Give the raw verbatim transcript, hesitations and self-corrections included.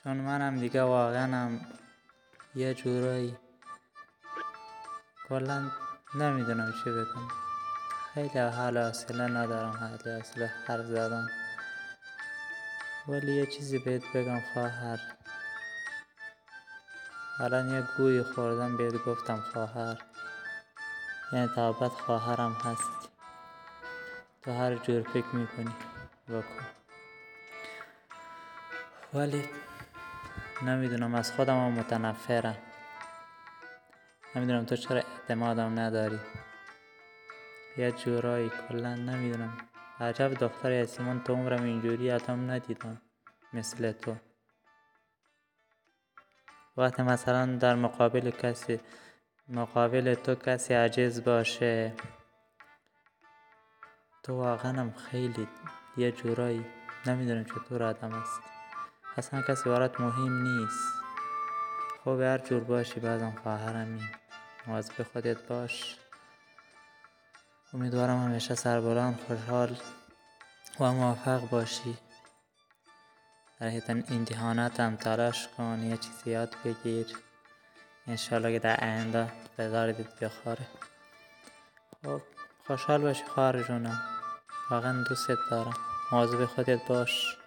چون منم دیگه واقعا یه جورایی کلا نمیدونم چی بگم. خیلی حال حوصله ندارم، حال حوصله حرف زدن. ولی یه چیزی بهت بگم خواهر، الان یه گویی خوردم بهت گفتم خواهر، یعنی تا ابد خواهرم هستی. تو هر جور فکر میکنی بکن. ولی نمیدونم، از خودم هم متنفرم. نمیدونم تو چرا اعتمادم نداری. یه جورایی کلا نمیدونم، عجب دختری هستی. من تو عمرم اینجوری آدم ندیدم مثل تو. وقتی مثلا در مقابل کسی مقابل تو کسی عاجز باشه، تو واقعا هم خیلی یه جورایی نمیدونم چطور آدم هست. اصلا کسی برات مهم نیست. خب هر جور باشی بازم خواهرمی، مواظب خودت باش. امیدوارم همیشه سربلند، خوشحال و موفق باشی. در حیط امتحانات هم تلاش کن، یه چیزی یاد بگیر، انشالله که در آینده به دردت بخوره. خب خوشحال باشی خواهر جونم، واقعا دوستت دارم. مواظب خودت باش.